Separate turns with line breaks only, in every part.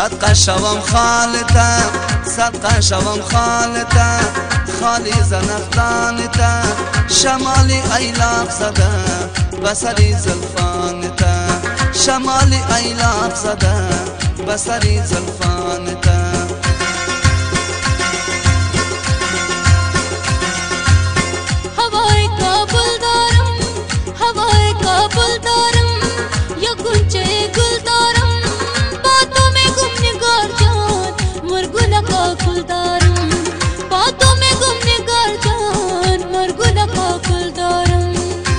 صدقه شوم خالته صدقه شوم خالته خالی زنخدانته شمالی ایلاق زده بسری زلفانته شمالی ایلاق زده بسری زلفانته
هوای کابل دارم هوای کابل دارم یا گنچه گل دارم با تو میگم نگار جان مرگونا کاکل دارم با تو میگم نگار جان مرگونا کاکل دارم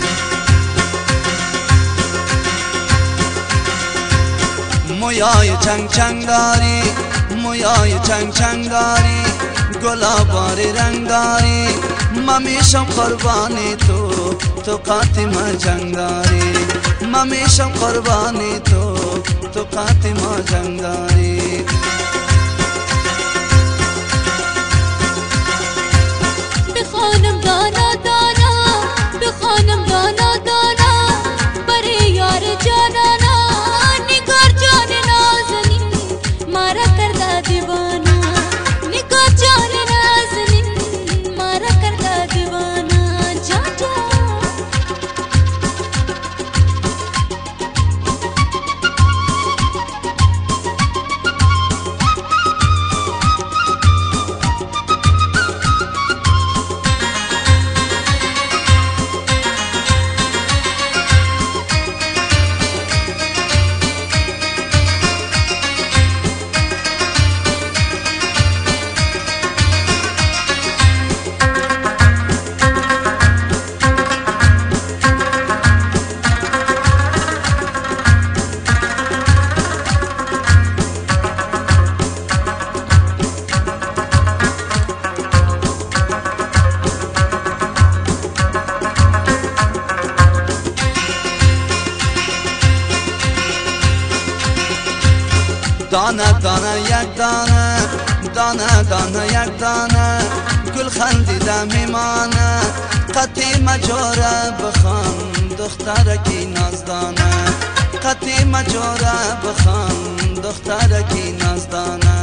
مویای چنگ چنگ داری مویای چنگ چنگ داری گلاباری رنگ داری من میشم قربانی تو قاتم جنگ داری من میشم قربانی تو قاتم جنگ داری
بخوانم دانا دانا بخوانم دانا دانا برای یار جانانا نگار جان نازنین مارا کرده دیوانا نگار جان نازنین مارا کرده دیوانا جان جان
دانه دانه یک دانه دانه دانه یک دانه گل خندیده میمانه قطعی مجاره بخوان دخترکی نازدانه قطعی مجاره بخوان دخترکی نازدانه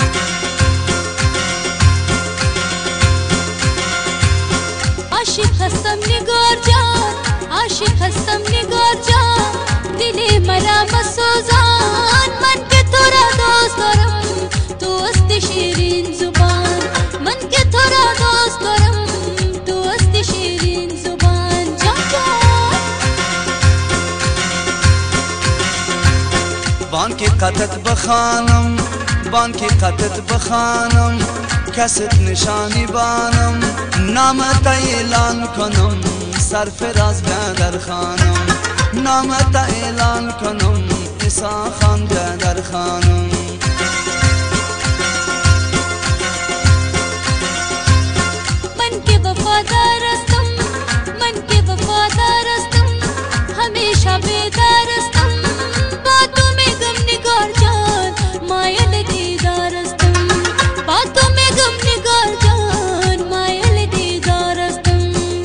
عاشق هستم نگار جان عاشق هستم نگار جان دلی مرا مسوزان من که تو را دوست دارم تو است شیرین زبان من که تو را دوست دارم تو است شیرین زبان جان جان
بانکی قطت بخانم بانکی قطت بخانم کست نشانی بانم نامت اعلان کنم سرفراز در خانم نامت اعلان کنم عیسی خان در خانم
من که وفادار هستم من که وفادار هستم همیشه بیدار هستم با تو میگم نگار جان مایل دیدار هستم با تو میگم نگار جان مایل دیدار هستم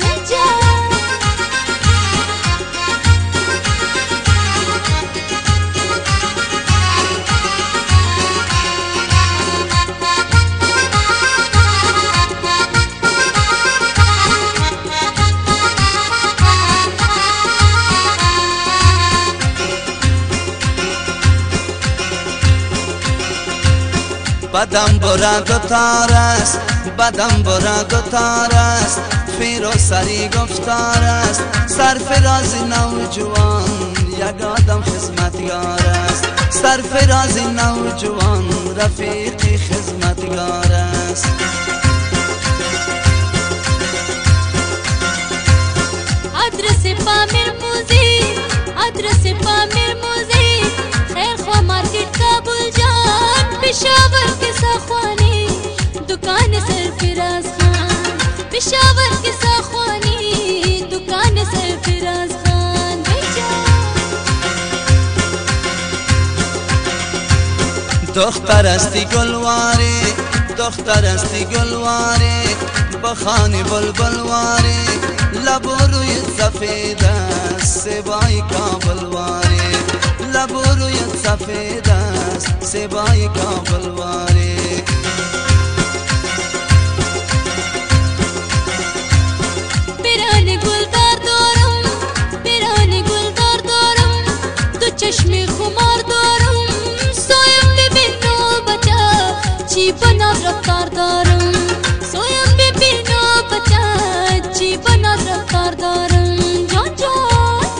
بدم برا گتار است بدم برا گتار است فیر و سری گفتار است سرفراز نوجوان یک آدم خدمتگار است سرفراز نوجوان رفیقی خدمتگار است
آدرس پامیر موزیک آدرس پامیر موزیک خیر خوا مارکیٹ کابل جان پشاور کے ساخوانی دکان سرفراز خان پشاور کے ساخوانی دکان سرفراز خان
دختر استی گلواری دختر استی گلواری بخانی بلبلواری لب روی سفید است سبای کابلواری لبو رویت سفید است سبای کابل واری.
پیران گلدار دارم، پیران گلدار دارم، تو چشم خمار دارم، سویم ببین و بچه چی بناز رفتار دارم، سویم ببین و بچه چی بناز رفتار دارم. جان جان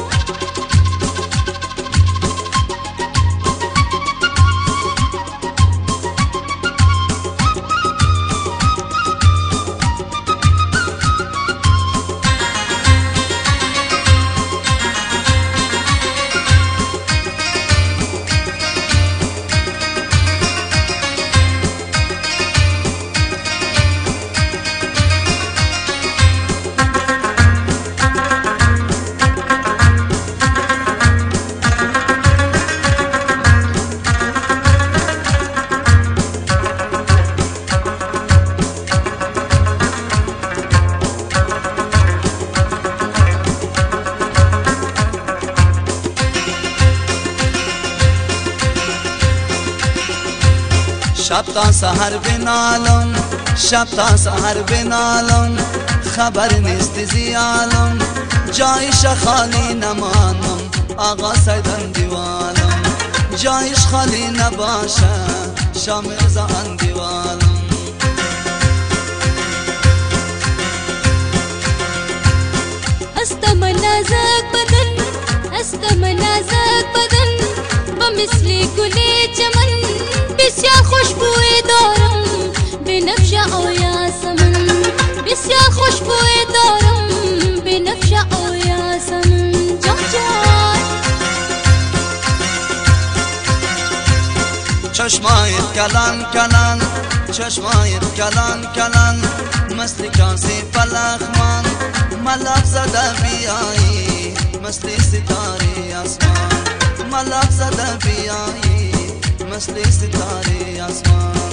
شب تا سحر بنالم، شب تا سحر بنالم، خبر نیست زیالم، جایش خالی نمانم، آقا سیدن دیوالم، جایش خالی نباشه شامر زان دیوالم.
هستم نازک بدن، هستم نازک بدن، بمثل گل چمن، بسیار خوشبوی دارم بنفش او یاسمن، بسیار خوشبوی دارم بنفش او یاسمن. جان جان
چشمایت کلان کلان، چشمایت کلان کلان، مثل کاسی پلخمان، ملک زده بیایی مثل ستاره آسمان، ملک زده بیایی مثل ستاره آسمان.